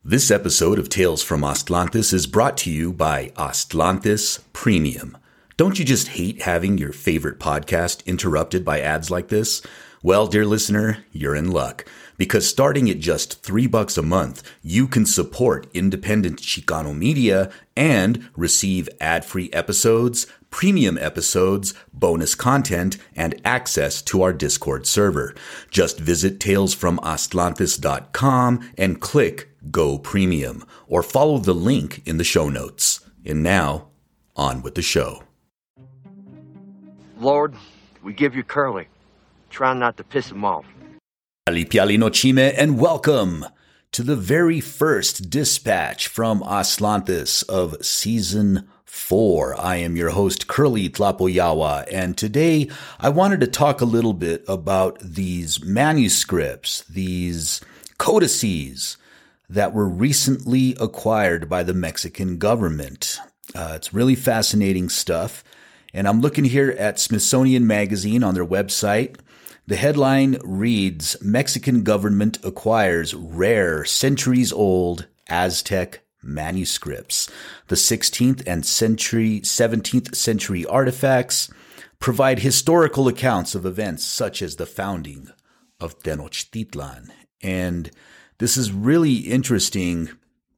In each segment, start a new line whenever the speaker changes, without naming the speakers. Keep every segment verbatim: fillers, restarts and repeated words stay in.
This episode of Tales from Astlantis is brought to you by Astlantis Premium. Don't you just hate having your favorite podcast interrupted by ads like this? Well, dear listener, you're in luck. Because starting at just three bucks a month, you can support independent Chicano media and receive ad-free episodes, premium episodes, bonus content, and access to our Discord server. Just visit tales from astlantis dot com and click Go Premium, or follow the link in the show notes. And now, on with the show.
Lord, we give you Curly. Try not to piss him off.
Alipiali no chime, and welcome to the very first dispatch from Astlantis of Season four. I am your host, Curly Tlapoyawa, and today I wanted to talk a little bit about these manuscripts, these codices that were recently acquired by the Mexican government. Uh, it's really fascinating stuff, and I'm looking here at Smithsonian Magazine on their website. The headline reads, Mexican government acquires rare, centuries-old Aztec manuscripts. The sixteenth and century, seventeenth century artifacts provide historical accounts of events such as the founding of Tenochtitlan. And this is really interesting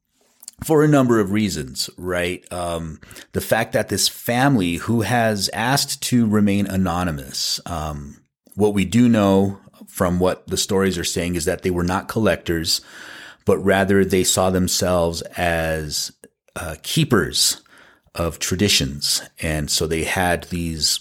for a number of reasons, right? Um, the fact that this family who has asked to remain anonymous, um, what we do know from what the stories are saying is that they were not collectors, but rather they saw themselves as uh, keepers of traditions. And so they had these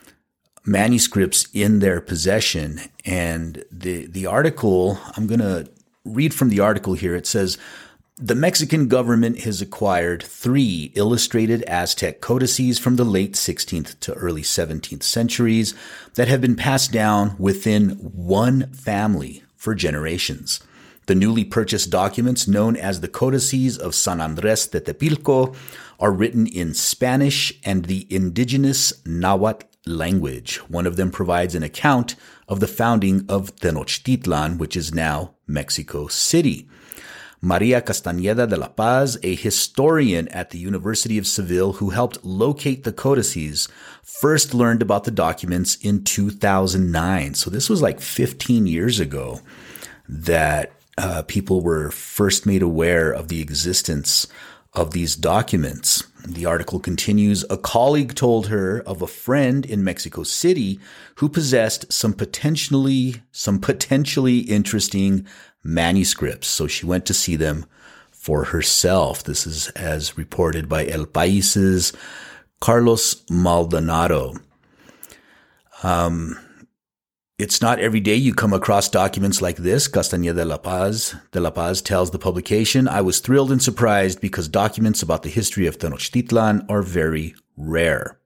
manuscripts in their possession. And the, the article, I'm going to read from the article here. It says, the Mexican government has acquired three illustrated Aztec codices from the late sixteenth to early seventeenth centuries that have been passed down within one family for generations. The newly purchased documents, known as the Codices of San Andres de Tepilco, are written in Spanish and the indigenous Nahuatl language. One of them provides an account of the founding of Tenochtitlan, which is now Mexico City. Maria Castañeda de la Paz, a historian at the University of Seville who helped locate the codices, first learned about the documents in two thousand nine. So this was like fifteen years ago that uh, people were first made aware of the existence of these documents. The article continues, a colleague told her of a friend in Mexico City who possessed some potentially, some potentially interesting manuscripts. So she went to see them for herself. This is as reported by El Pais's Carlos Maldonado. Um, it's not every day you come across documents like this, Castañeda de la Paz, de la Paz tells the publication. I was thrilled and surprised because documents about the history of Tenochtitlan are very rare.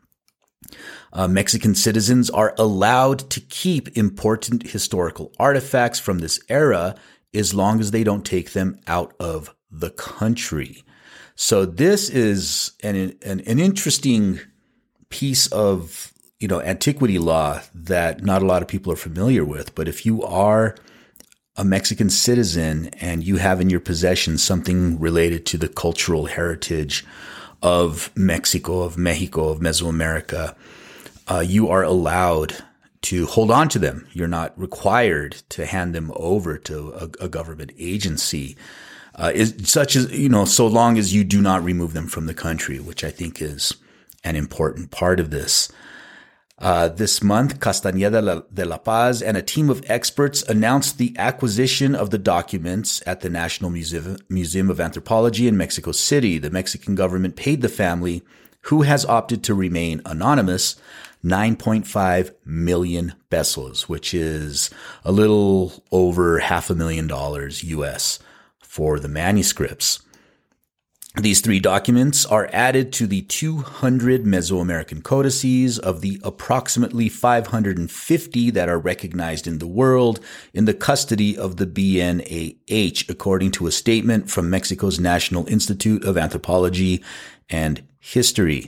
Uh, Mexican citizens are allowed to keep important historical artifacts from this era as long as they don't take them out of the country. So this is an an, an interesting piece of, you know, antiquity law that not a lot of people are familiar with. But if you are a Mexican citizen and you have in your possession something related to the cultural heritage of Mexico, of Mexico, of Mesoamerica, Uh, you are allowed to hold on to them. You're not required to hand them over to a, a government agency, uh, is such as, you know, so long as you do not remove them from the country, which I think is an important part of this. Uh, this month, Castañeda de la Paz and a team of experts announced the acquisition of the documents at the National Museum, Museum of Anthropology in Mexico City. The Mexican government paid the family, who has opted to remain anonymous, nine point five million pesos, which is a little over half a million dollars U S for the manuscripts. These three documents are added to the two hundred Mesoamerican codices of the approximately five hundred fifty that are recognized in the world in the custody of the B N A H, according to a statement from Mexico's National Institute of Anthropology and History.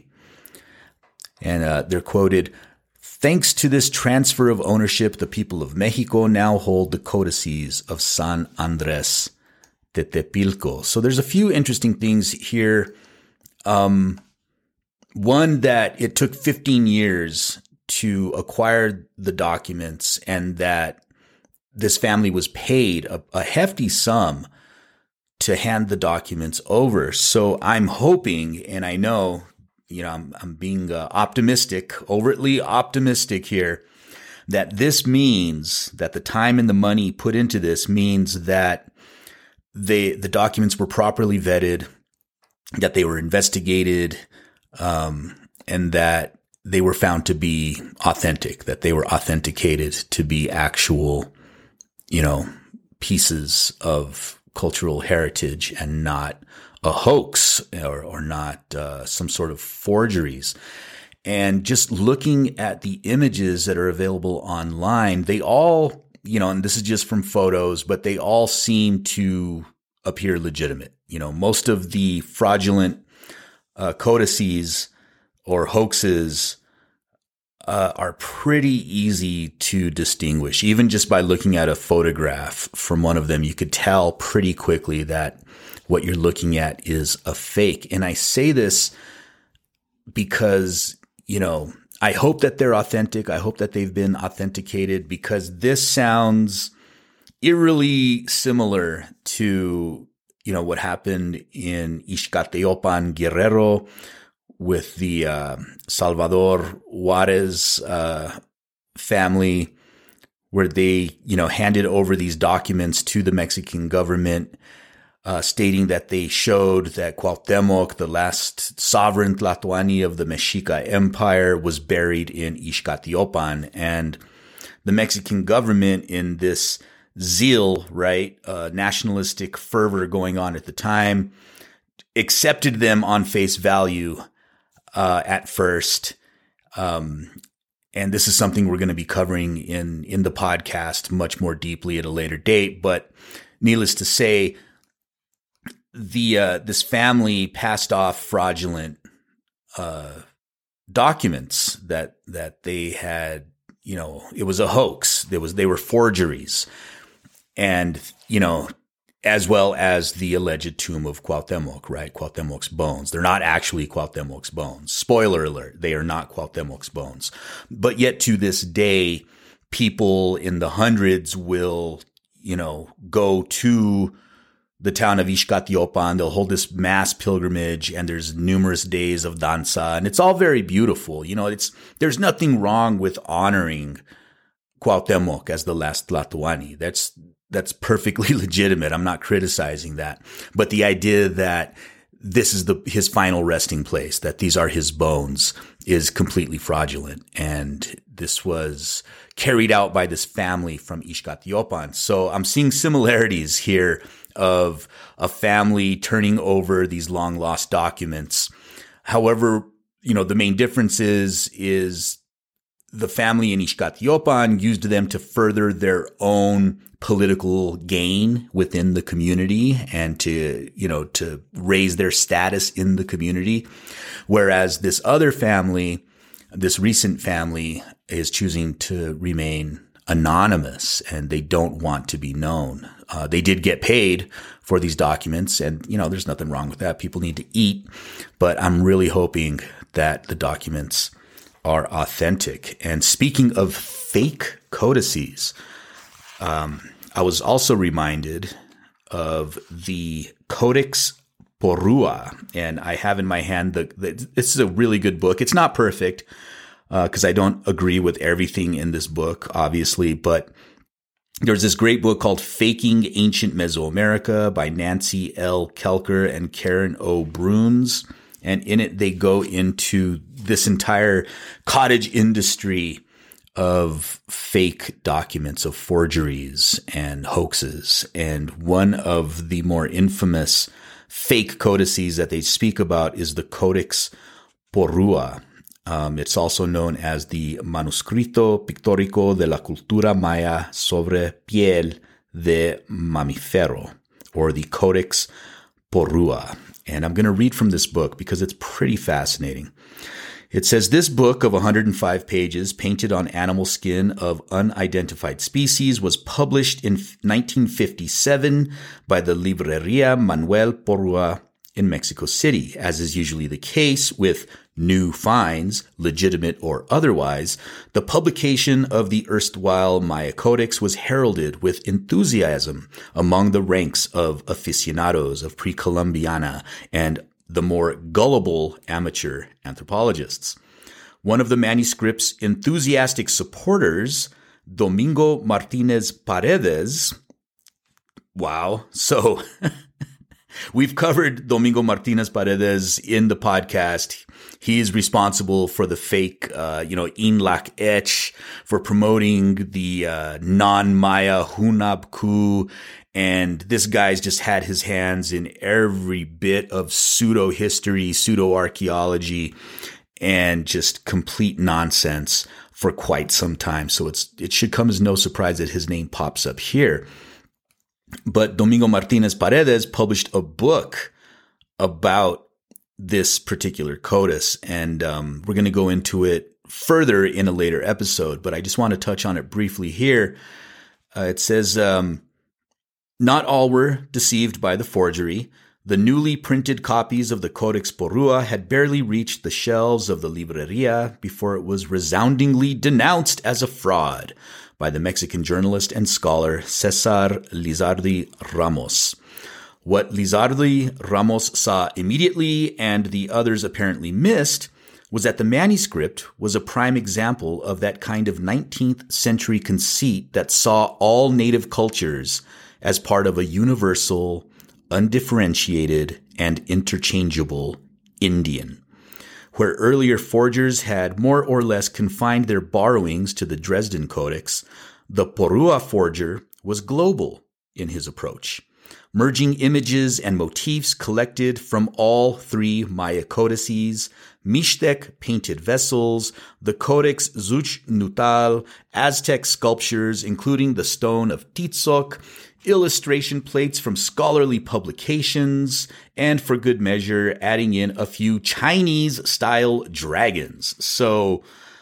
And uh, they're quoted, thanks to this transfer of ownership, the people of Mexico now hold the codices of San Andres Tetepilco. So there's a few interesting things here. Um, one, that it took fifteen years to acquire the documents, and that this family was paid a, a hefty sum to hand the documents over. So I'm hoping, and I know, you know, I'm, I'm being uh, optimistic, overtly optimistic here, that this means that the time and the money put into this means that they, the documents were properly vetted, that they were investigated, um, and that they were found to be authentic, that they were authenticated to be actual, you know, pieces of cultural heritage and not a hoax or, or not uh, some sort of forgeries. And just looking at the images that are available online, they all, you know, and this is just from photos, but they all seem to appear legitimate. You know, most of the fraudulent uh, codices or hoaxes uh, are pretty easy to distinguish. Even just by looking at a photograph from one of them, you could tell pretty quickly that what you're looking at is a fake. And I say this because, you know, I hope that they're authentic. I hope that they've been authenticated, because this sounds eerily similar to, you know, what happened in Ixcateopan, Guerrero, with the uh, Salvador Juarez uh, family, where they, you know, handed over these documents to the Mexican government, uh, stating that they showed that Cuauhtemoc, the last sovereign Tlatoani of the Mexica Empire, was buried in Ixcateopan. And the Mexican government, in this zeal, right, uh, nationalistic fervor going on at the time, accepted them on face value uh, at first. Um, and this is something we're going to be covering in, in the podcast much more deeply at a later date. But needless to say, the uh, this family passed off fraudulent uh, documents that that they had. You know, it was a hoax. There was they were forgeries, and you know, as well as the alleged tomb of Cuauhtemoc, right? Cuauhtemoc's bones. They're not actually Cuauhtemoc's bones. Spoiler alert: they are not Cuauhtemoc's bones. But yet, to this day, people in the hundreds will, you know, go to the town of Ixcateopan. They'll hold this mass pilgrimage, and there's numerous days of danza, and it's all very beautiful. You know, it's, there's nothing wrong with honoring Cuauhtemoc as the last Tlatoani. That's, that's perfectly legitimate. I'm not criticizing that. But the idea that this is the, his final resting place, that these are his bones, is completely fraudulent. And this was carried out by this family from Ixcateopan. So I'm seeing similarities here of a family turning over these long lost documents. However, you know, the main difference is, is the family in Ixcateopan used them to further their own political gain within the community and to, you know, to raise their status in the community. Whereas this other family, this recent family, is choosing to remain anonymous, and they don't want to be known. Uh, they did get paid for these documents, and, you know, there's nothing wrong with that. People need to eat, but I'm really hoping that the documents are authentic. And speaking of fake codices, um, I was also reminded of the Codex Porrua, and I have in my hand the, the this is a really good book. It's not perfect, because uh, I don't agree with everything in this book, obviously, but there's this great book called Faking Ancient Mesoamerica by Nancy L. Kelker and Karen O. Bruns. And in it, they go into this entire cottage industry of fake documents, of forgeries and hoaxes. And one of the more infamous fake codices that they speak about is the Codex Porrua. Um, it's also known as the Manuscrito Pictórico de la Cultura Maya sobre Piel de Mamífero, or the Codex Porrua. And I'm going to read from this book because it's pretty fascinating. It says this book of one hundred five pages, painted on animal skin of unidentified species, was published in nineteen fifty-seven by the Libreria Manuel Porrua in Mexico City. As is usually the case with new finds, legitimate or otherwise, the publication of the erstwhile Maya Codex was heralded with enthusiasm among the ranks of aficionados of Pre-Columbiana and the more gullible amateur anthropologists. One of the manuscript's enthusiastic supporters, Domingo Martinez Paredes, wow, so we've covered Domingo Martinez Paredes in the podcast. He is responsible for the fake, uh, you know, Inlac etch, for promoting the uh, non-Maya Hunab coup. And this guy's just had his hands in every bit of pseudo-history, pseudo-archaeology, and just complete nonsense for quite some time. So it's it should come as no surprise that his name pops up here. But Domingo Martinez Paredes published a book about this particular CODIS, and um, we're going to go into it further in a later episode, but I just want to touch on it briefly here. Uh, it says, um, not all were deceived by the forgery. The newly printed copies of the Codex Porrua had barely reached the shelves of the Libreria before it was resoundingly denounced as a fraud by the Mexican journalist and scholar Cesar Lizardi Ramos. What Lizardi Ramos saw immediately and the others apparently missed was that the manuscript was a prime example of that kind of nineteenth century conceit that saw all native cultures as part of a universal, undifferentiated, and interchangeable Indian. Where earlier forgers had more or less confined their borrowings to the Dresden Codex, the Porrua forger was global in his approach, merging images and motifs collected from all three Maya codices, Mixtec painted vessels, the Codex Zuchnutal, Aztec sculptures, including the stone of Titzoc, illustration plates from scholarly publications, and for good measure, adding in a few Chinese-style dragons. So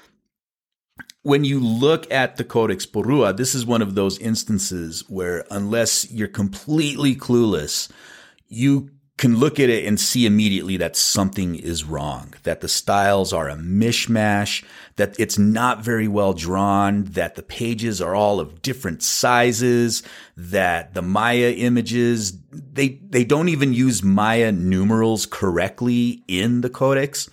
when you look at the Codex Porrua, this is one of those instances where unless you're completely clueless, you can look at it and see immediately that something is wrong, that the styles are a mishmash, that it's not very well drawn, that the pages are all of different sizes, that the Maya images, they, they don't even use Maya numerals correctly in the codex.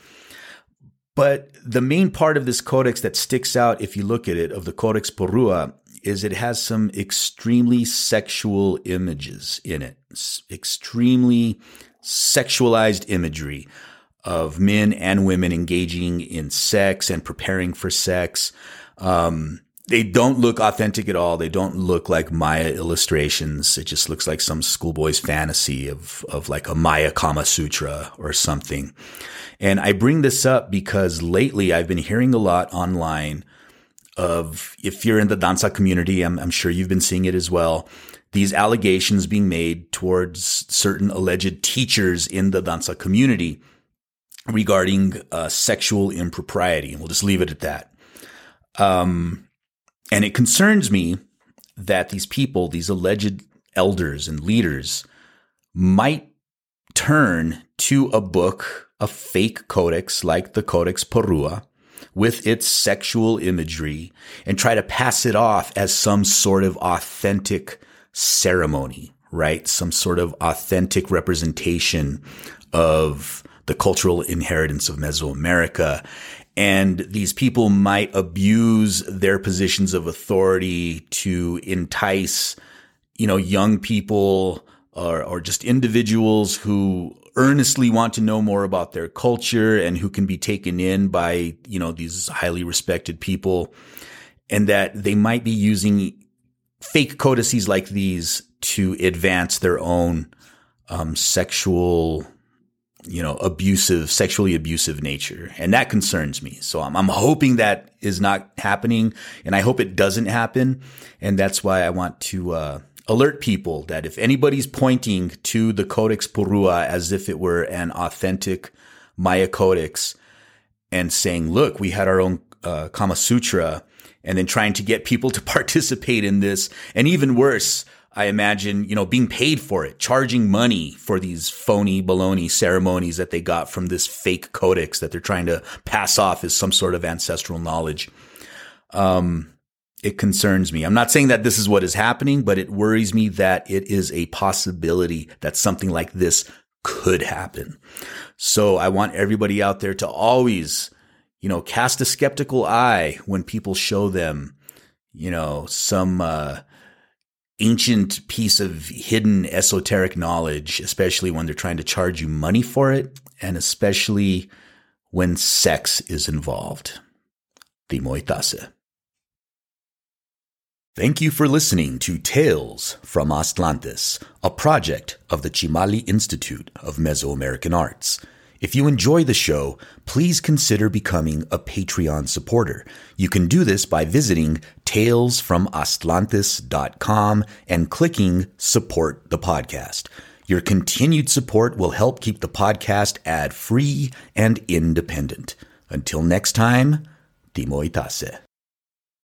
But the main part of this codex that sticks out, if you look at it, of the Codex Porrua, is it has some extremely sexual images in it. It's extremely sexualized imagery of men and women engaging in sex and preparing for sex. Um, they don't look authentic at all. They don't look like Maya illustrations. It just looks like some schoolboy's fantasy of, of like a Maya Kama Sutra or something. And I bring this up because lately I've been hearing a lot online of, if you're in the danza community, I'm, I'm sure you've been seeing it as well, these allegations being made towards certain alleged teachers in the danza community regarding uh, sexual impropriety. We'll just leave it at that. Um, and it concerns me that these people, these alleged elders and leaders, might turn to a book, a fake codex like the Codex Porrua, with its sexual imagery, and try to pass it off as some sort of authentic ceremony, right? Some sort of authentic representation of the cultural inheritance of Mesoamerica. And these people might abuse their positions of authority to entice, you know, young people or, or just individuals who earnestly want to know more about their culture and who can be taken in by, you know, these highly respected people, and that they might be using fake codices like these to advance their own um, sexual, you know, abusive, sexually abusive nature. And that concerns me. So I'm, I'm hoping that is not happening, and I hope it doesn't happen. And that's why I want to uh, alert people that if anybody's pointing to the Codex Porrua as if it were an authentic Maya codex, and saying, look, we had our own uh, Kama Sutra, and then trying to get people to participate in this. And even worse, I imagine, you know, being paid for it, charging money for these phony baloney ceremonies that they got from this fake codex that they're trying to pass off as some sort of ancestral knowledge. Um, it concerns me. I'm not saying that this is what is happening, but it worries me that it is a possibility that something like this could happen. So I want everybody out there to always, you know, cast a skeptical eye when people show them, you know, some uh, ancient piece of hidden esoteric knowledge, especially when they're trying to charge you money for it, and especially when sex is involved. Timoy Tase. Thank you for listening to Tales from Astlantis, a project of the Chimali Institute of Mesoamerican Arts. If you enjoy the show, please consider becoming a Patreon supporter. You can do this by visiting tales from astlantis dot com and clicking Support the Podcast. Your continued support will help keep the podcast ad-free and independent. Until next time, Timoy Tase.